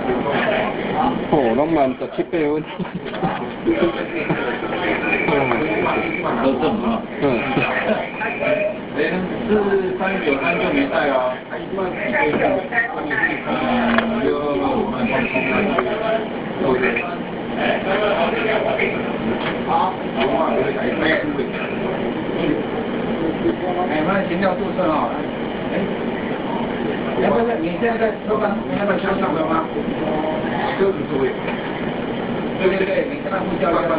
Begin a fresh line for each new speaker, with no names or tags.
哦，拢满17、8分。
都正啊。
嗯。
是393就没带啊。就我们放松了。好，我们前调注册啊。不是，你现在在车上，你要不要车上的吗？车子座位。对，你跟他呼叫一下。